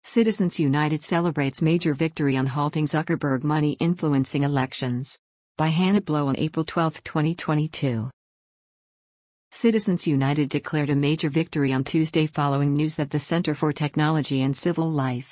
Citizens United celebrates major victory on halting Zuckerberg money influencing elections. By Hannah Blow on April 12, 2022. Citizens United declared a major victory on Tuesday following news that the Center for Technology and Civil Life,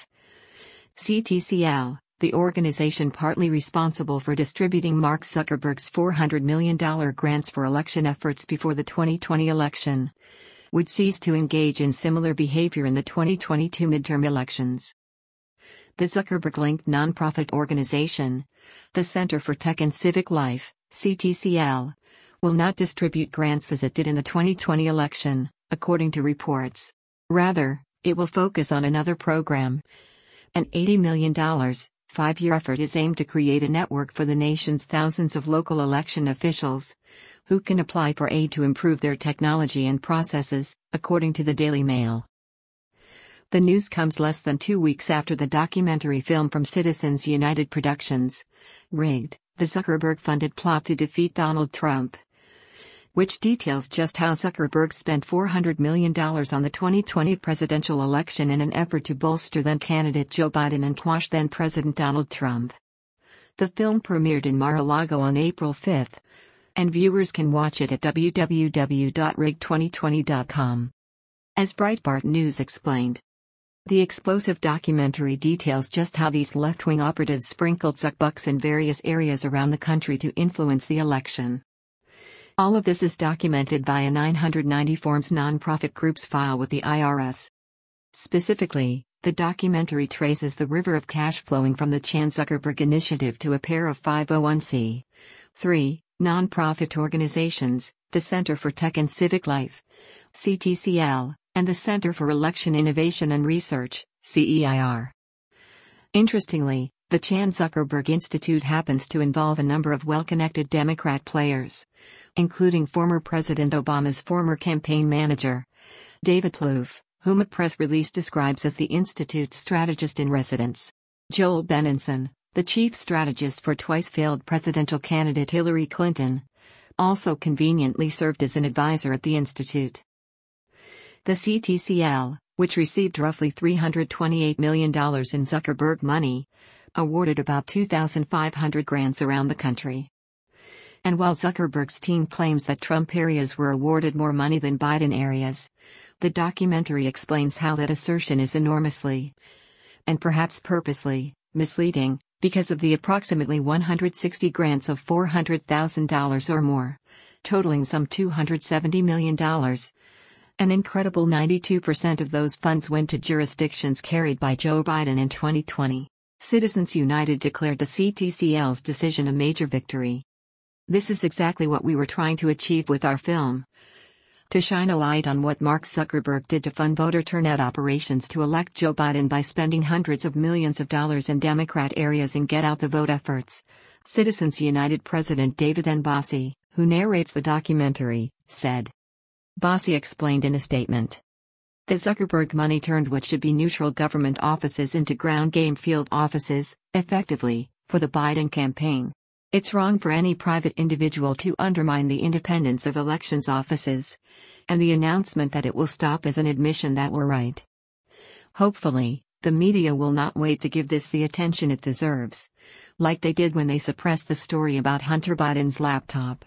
CTCL, the organization partly responsible for distributing Mark Zuckerberg's $400 million grants for election efforts before the 2020 election, would cease to engage in similar behavior in the 2022 midterm elections. The Zuckerberg-linked nonprofit organization, the Center for Tech and Civic Life, CTCL, will not distribute grants as it did in the 2020 election, according to reports. Rather, it will focus on another program. An $80 million, 5-year effort is aimed to create a network for the nation's thousands of local election officials, who can apply for aid to improve their technology and processes, according to the Daily Mail. The news comes less than 2 weeks after the documentary film from Citizens United Productions, Rigged, the Zuckerberg-funded plot to defeat Donald Trump, which details just how Zuckerberg spent $400 million on the 2020 presidential election in an effort to bolster then-candidate Joe Biden and quash then-President Donald Trump. The film premiered in Mar-a-Lago on April 5, and viewers can watch it at www.rig2020.com. As Breitbart News explained, the explosive documentary details just how these left-wing operatives sprinkled Zuckbucks in various areas around the country to influence the election. All of this is documented by a 990 Forms nonprofit group's file with the IRS. Specifically, the documentary traces the river of cash flowing from the Chan Zuckerberg Initiative to a pair of 501(c)(3) nonprofit organizations, the Center for Tech and Civic Life, CTCL, and the Center for Election Innovation and Research, CEIR. Interestingly, the Chan Zuckerberg Institute happens to involve a number of well-connected Democrat players, including former President Obama's former campaign manager, David Plouffe, whom a press release describes as the Institute's strategist in residence. Joel Benenson, the chief strategist for twice-failed presidential candidate Hillary Clinton, also conveniently served as an advisor at the Institute. The CTCL, which received roughly $328 million in Zuckerberg money, awarded about 2,500 grants around the country. And while Zuckerberg's team claims that Trump areas were awarded more money than Biden areas, the documentary explains how that assertion is enormously, and perhaps purposely, misleading, because of the approximately 160 grants of $400,000 or more, totaling some $270 million. An incredible 92% of those funds went to jurisdictions carried by Joe Biden in 2020. Citizens United declared the CTCL's decision a major victory. This is exactly what we were trying to achieve with our film. To shine a light on what Mark Zuckerberg did to fund voter turnout operations to elect Joe Biden by spending hundreds of millions of dollars in Democrat areas and get-out-the-vote efforts, Citizens United President David N. Bossie, who narrates the documentary, said. Bossie explained in a statement. The Zuckerberg money turned what should be neutral government offices into ground-game field offices, effectively, for the Biden campaign. It's wrong for any private individual to undermine the independence of elections offices, and the announcement that it will stop is an admission that we're right. Hopefully, the media will not wait to give this the attention it deserves, like they did when they suppressed the story about Hunter Biden's laptop.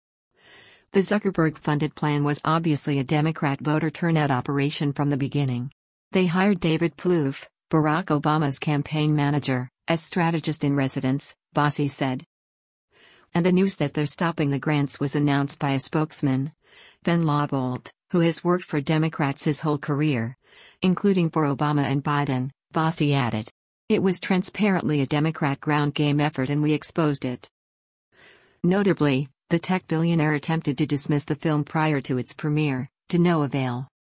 The Zuckerberg-funded plan was obviously a Democrat voter turnout operation from the beginning. They hired David Plouffe, Barack Obama's campaign manager, as strategist in residence, Bossie said. And the news that they're stopping the grants was announced by a spokesman, Ben Labolt, who has worked for Democrats his whole career, including for Obama and Biden, Bossie added. It was transparently a Democrat ground game effort and we exposed it. Notably, the tech billionaire attempted to dismiss the film prior to its premiere, to no avail.